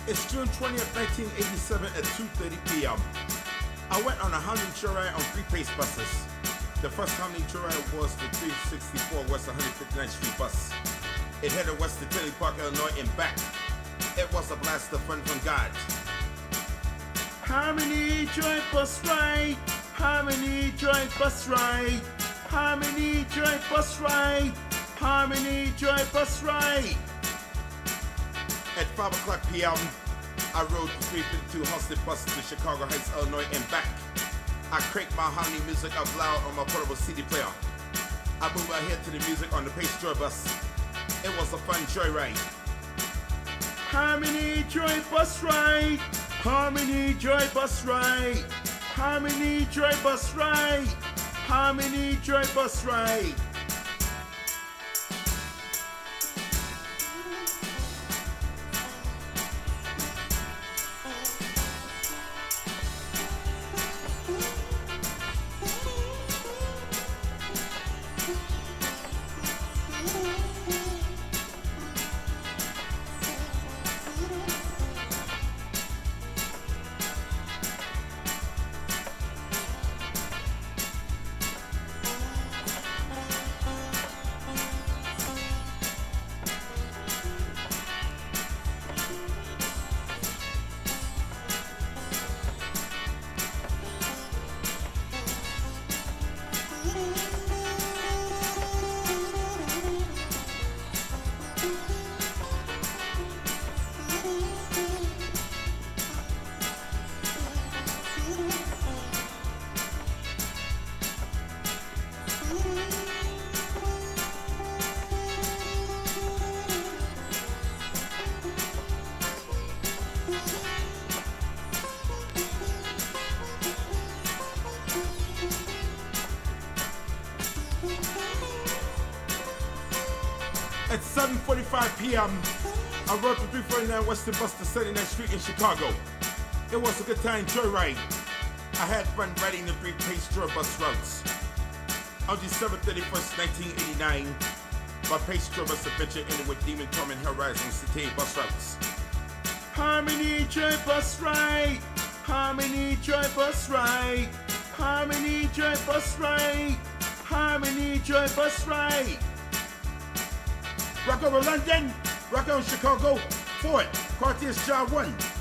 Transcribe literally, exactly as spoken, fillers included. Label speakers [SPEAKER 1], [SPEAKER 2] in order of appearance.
[SPEAKER 1] It's June twentieth, nineteen eighty-seven at two thirty p m I went on a Harmony joyride on three pace buses. The first Harmony joyride was the three sixty-four West one hundred fifty-ninth Street bus. It headed west to Tinley Park, Illinois, and back. It was a blast of fun from God.
[SPEAKER 2] Harmony Joy Bus Ride, Harmony Joy Bus Ride, Harmony Joy Bus Ride, Harmony Joy Bus Ride.
[SPEAKER 1] At five o'clock p m, I rode the three fifty-two Halsted bus to Chicago Heights, Illinois, and back. I cranked my Harmony music up loud on my portable C D player. I moved ahead to the music on the Pace Joy bus. It was a fun joyride.
[SPEAKER 2] Harmony Joy Bus Ride, Harmony Joy Bus Ride, Harmony Joy Bus Ride, Harmony Joy Bus Ride.
[SPEAKER 1] At seven forty-five p m, I rode the three forty-nine Western bus to seventy-ninth Street in Chicago. It was a good time joyride. I had fun riding the three pace joy bus routes. On December thirty-first, nineteen eighty-nine, my pace joy bus adventure ended with Demon Torment Horizon City bus routes.
[SPEAKER 2] Harmony Joy Bus Ride, Harmony Joy Bus Ride, Harmony Joy Bus Ride, Harmony Joy Bus Ride.
[SPEAKER 1] Rock over London, rock on Chicago, Fort, Cartier's Job one.